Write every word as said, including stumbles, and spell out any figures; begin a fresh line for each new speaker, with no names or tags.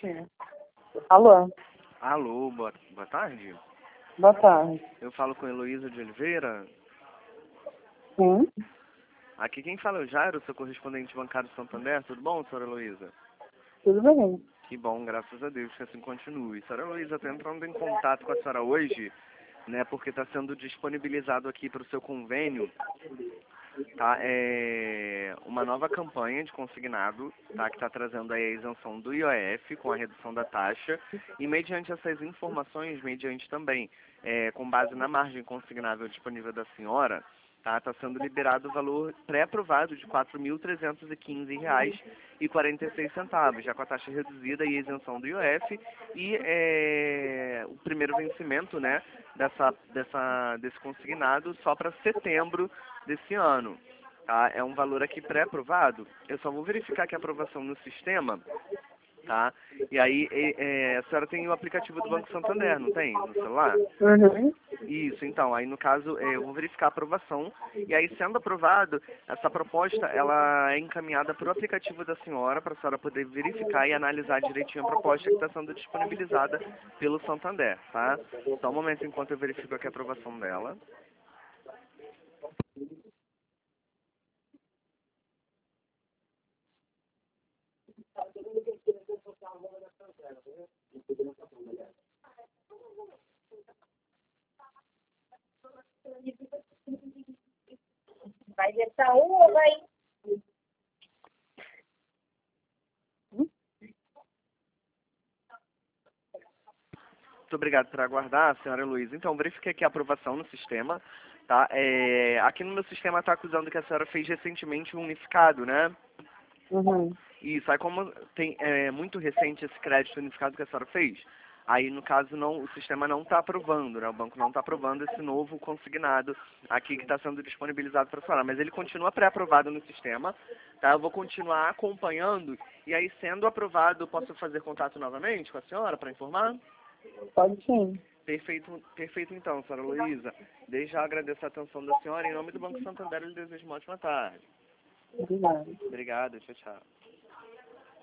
Sim. Alô?
Alô, boa, boa tarde.
Boa tarde.
Eu falo com Heloísa de Oliveira.
Sim.
Aqui quem fala é o Jairo, seu correspondente bancário do Santander. Tudo bom, senhora Heloísa?
Tudo bem.
Que bom, graças a Deus que assim continue. Senhora Heloísa, estou entrando em contato com a senhora hoje, né, porque está sendo disponibilizado aqui para o seu convênio, tá, é, uma nova campanha de consignado, tá, que está trazendo aí a isenção do I O F com a redução da taxa e mediante essas informações, mediante também, é, com base na margem consignável disponível da senhora, tá, está sendo liberado o valor pré-aprovado de quatro mil trezentos e quinze reais e quarenta e seis centavos, já com a taxa reduzida e isenção do I O F e é, o primeiro vencimento, né, dessa, dessa, desse consignado só para setembro desse ano. Tá? É um valor aqui pré-aprovado. Eu só vou verificar que a aprovação no sistema, tá? E aí, é, é, a senhora tem o aplicativo do Banco Santander, não tem? No celular?
Uhum.
Isso, então, aí no caso, é, eu vou verificar a aprovação, e aí sendo aprovado, essa proposta, ela é encaminhada para o aplicativo da senhora, para a senhora poder verificar e analisar direitinho a proposta que está sendo disponibilizada pelo Santander, tá? Só um momento enquanto eu verifico aqui a aprovação dela.
Vai gestar um ou vai...
Muito obrigado por aguardar, senhora Heloísa. Então, verifiquei aqui a aprovação no sistema, tá? É, aqui no meu sistema está acusando que a senhora fez recentemente um unificado, né?
Uhum.
Isso, aí como tem é, muito recente esse crédito unificado que a senhora fez, aí no caso não, o sistema não está aprovando, né? O banco não está aprovando esse novo consignado aqui que está sendo disponibilizado para a senhora, mas ele continua pré-aprovado no sistema, tá? Eu vou continuar acompanhando e aí sendo aprovado, posso fazer contato novamente com a senhora para informar?
Pode sim.
Perfeito, perfeito então, senhora Luísa. Desde já agradeço a atenção da senhora. Em nome do Banco Santander, eu lhe desejo uma ótima tarde.
Obrigada.
Obrigado, tchau, tchau.